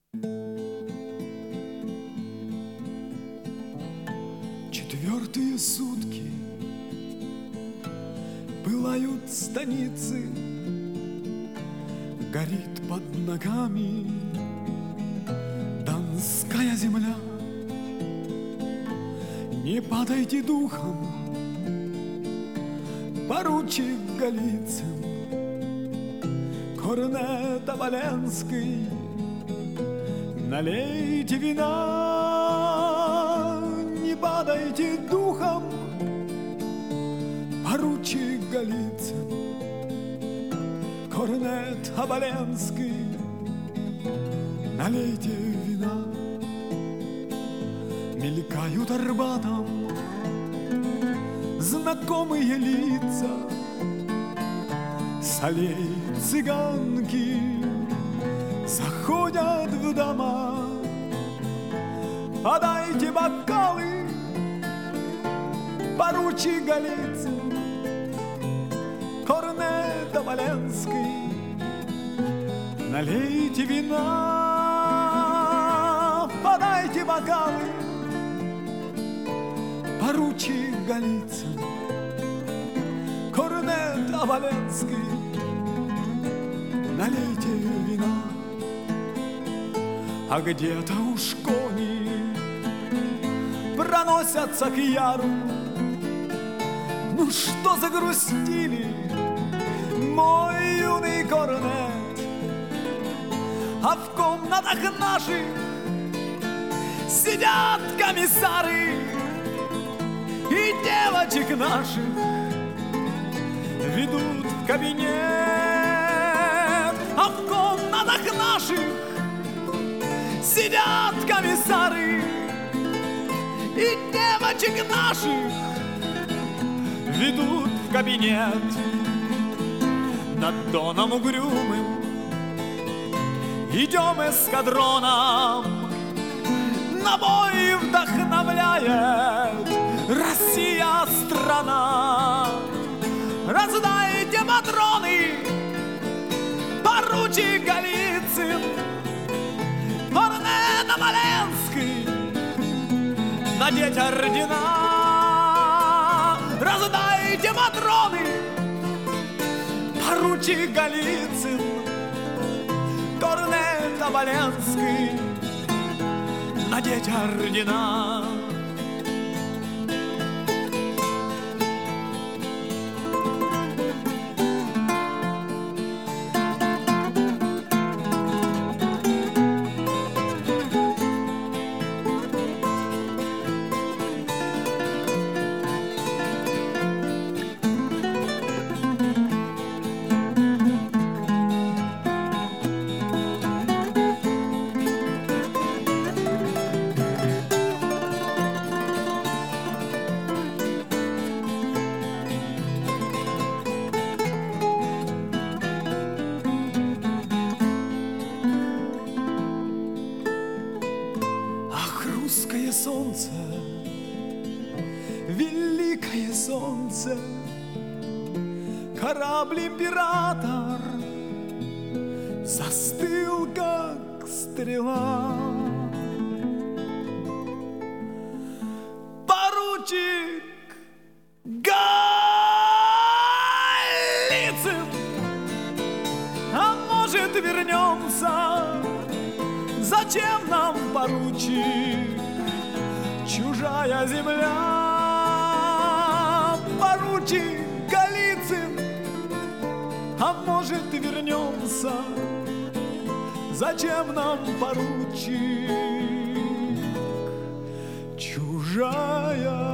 Четвертые сутки пылают станицы, горит под ногами донская земля. Не падайте духом, поручик Голицын, корнет Оболенский, налейте вина. Не падайте духом, поручик Голицын, корнет Оболенский, налейте вина. Мелькают Арбатом знакомые лица, с аллей цыганки заходят в дома. Подайте бокалы, поручик Голицын, корнет Оболенский, налейте вина. Подайте бокалы, поручик Голицын, корнет Оболенский, налейте вина. А где-то уж кони проносятся к яру. Ну что загрустили, мой юный корнет? А в комнатах наших сидят комиссары, и девочек наших ведут в кабинет. А в комнатах наших сидят комиссары, и девочек наших ведут в кабинет. Над Доном угрюмым идем эскадроном, на бой вдохновляет Россия страна. Раздайте патроны, поручик Голицын, корнет Оболенский, надеть ордена. Раздайте патроны, поручик Голицын, корнет Оболенский, надеть ордена. Русское солнце, великое солнце, корабль-император застыл, как стрела. Поручик Голицын, а может вернемся? Зачем нам, поручик, чужая земля? Поручик Голицын, а может вернемся? Зачем нам, поручик, чужая